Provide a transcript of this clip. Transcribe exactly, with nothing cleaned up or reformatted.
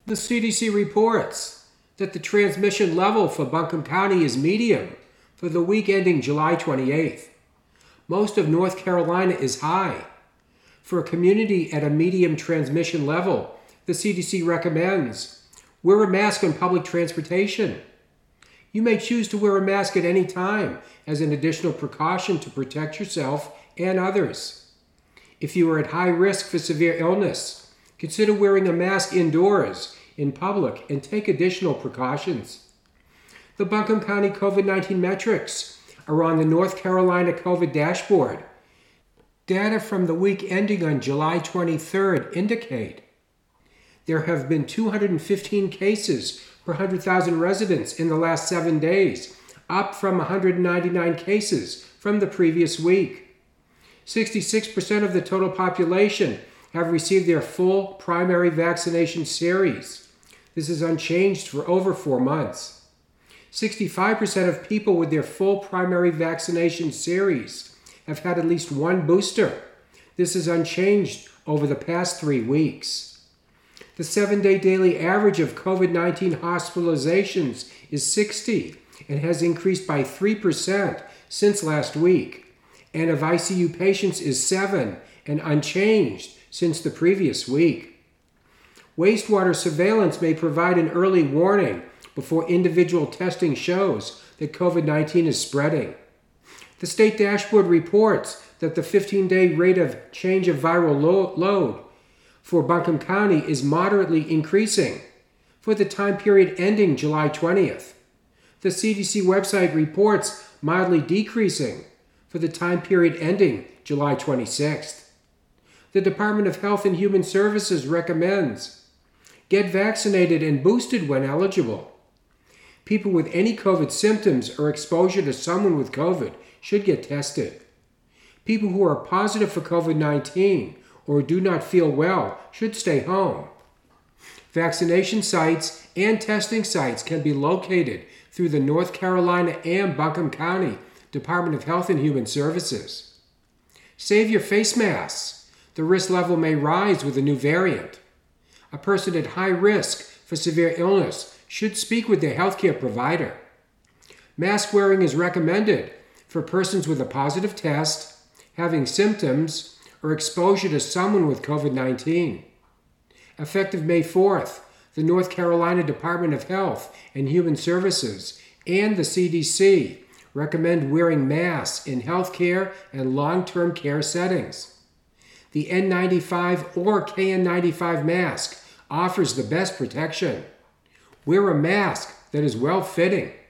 The C D C reports that the transmission level for Buncombe County is medium for the week ending July twenty-eighth. Most of North Carolina is high. For a community at a medium transmission level, the C D C recommends wear a mask on public transportation. You may choose to wear a mask at any time as an additional precaution to protect yourself and others. If you are at high risk for severe illness, consider wearing a mask indoors, in public, and take additional precautions. The Buncombe County COVID nineteen metrics are on the North Carolina COVID dashboard. Data from the week ending on July twenty-third indicate there have been two hundred fifteen cases per one hundred thousand residents in the last seven days, up from one hundred ninety-nine cases from the previous week. sixty-six percent of the total population have received their full primary vaccination series. This is unchanged for over four months. sixty-five percent of people with their full primary vaccination series have had at least one booster. This is unchanged over the past three weeks. The seven-day daily average of COVID nineteen hospitalizations is sixty and has increased by three percent since last week, and of I C U patients is seven and unchanged since the previous week. Wastewater surveillance may provide an early warning before individual testing shows that COVID nineteen is spreading. The state dashboard reports that the fifteen-day rate of change of viral lo- load for Buncombe County is moderately increasing for the time period ending July twentieth. The C D C website reports mildly decreasing for the time period ending July twenty-sixth. The Department of Health and Human Services recommends get vaccinated and boosted when eligible. People with any COVID symptoms or exposure to someone with COVID should get tested. People who are positive for COVID nineteen or do not feel well should stay home. Vaccination sites and testing sites can be located through the North Carolina and Buncombe County Department of Health and Human Services. Save your face masks. The risk level may rise with a new variant. A person at high risk for severe illness should speak with their healthcare provider. Mask wearing is recommended for persons with a positive test, having symptoms, or exposure to someone with COVID nineteen. Effective May fourth, the North Carolina Department of Health and Human Services and the C D C recommend wearing masks in healthcare and long-term care settings. The N ninety-five or K N ninety-five mask offers the best protection. Wear a mask that is well-fitting